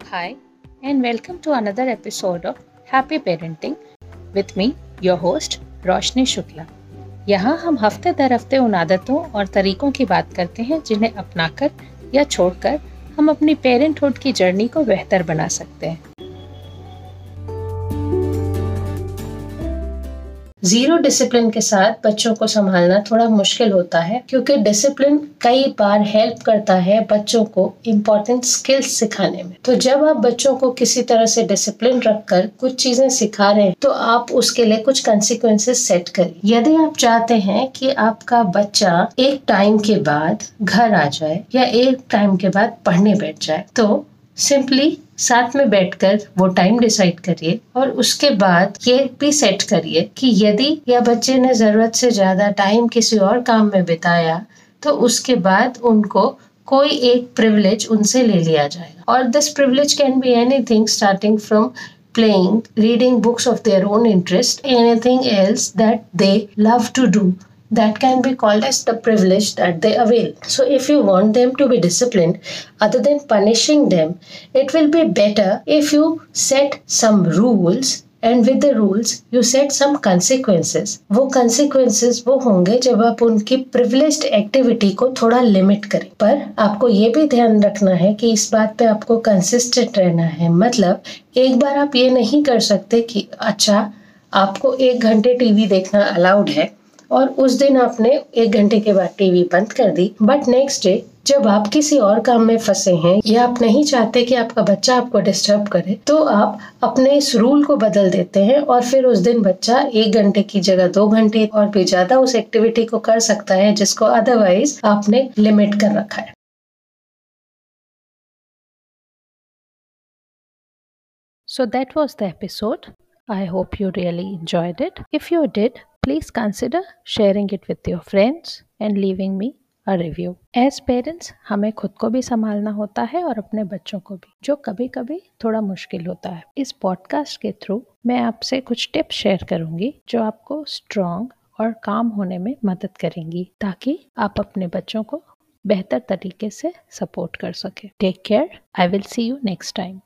Hi, and welcome to another episode of Happy Parenting with me, your host, रोशनी शुक्ला। यहाँ हम हफ्ते दर हफ्ते उन आदतों और तरीकों की बात करते हैं जिन्हें अपनाकर या छोड़कर हम अपनी पेरेंटहुड की जर्नी को बेहतर बना सकते हैं। जीरो डिसिप्लिन के साथ बच्चों को संभालना थोड़ा मुश्किल होता है क्योंकि डिसिप्लिन कई बार हेल्प करता है बच्चों को इम्पोर्टेंट स्किल्स सिखाने में। तो जब आप बच्चों को किसी तरह से डिसिप्लिन रखकर कुछ चीजें सिखा रहे हैं तो आप उसके लिए कुछ कंसिक्वेंसेस सेट करिए। यदि आप चाहते हैं कि आपका बच्चा एक टाइम के बाद घर आ जाए या एक टाइम के बाद पढ़ने बैठ जाए तो सिंपली साथ में बैठकर वो टाइम डिसाइड करिए और उसके बाद ये भी सेट करिए कि यदि या बच्चे ने जरूरत से ज्यादा टाइम किसी और काम में बिताया तो उसके बाद उनको कोई एक प्रिविलेज उनसे ले लिया जाएगा। और this privilege can be anything starting from playing, reading books of their own interest, anything else that they love to do. That can be called as the privilege that they avail. So if you want them to be disciplined, other than punishing them, it will be better if you set some rules and with the rules you set some consequences. वो consequences वो होंगे जब आप उनकी privileged activity को थोड़ा limit करें। पर आपको ये भी ध्यान रखना है कि इस बात पे आपको consistent रहना है। मतलब एक बार आप ये नहीं कर सकते कि अच्छा आपको 1 घंटे टीवी देखना अलाउड है और उस दिन आपने 1 घंटे के बाद टीवी बंद कर दी, बट नेक्स्ट डे जब आप किसी और काम में फंसे हैं या आप नहीं चाहते कि आपका बच्चा आपको डिस्टर्ब करे तो आप अपने इस रूल को बदल देते हैं और फिर उस दिन बच्चा 1 घंटे की जगह 2 घंटे और भी ज्यादा उस एक्टिविटी को कर सकता है जिसको अदरवाइज आपने लिमिट कर रखा है। So that was the episode. I hope you really enjoyed it. If you did, please consider sharing it with your friends and leaving me a review. As parents, हमें खुद को भी संभालना होता है और अपने बच्चों को भी, जो कभी कभी थोड़ा मुश्किल होता है। इस पॉडकास्ट के थ्रू मैं आपसे कुछ टिप्स शेयर करूंगी जो आपको स्ट्रॉन्ग और काम होने में मदद करेंगी ताकि आप अपने बच्चों को बेहतर तरीके से सपोर्ट कर सके। Take care. I will see you next time.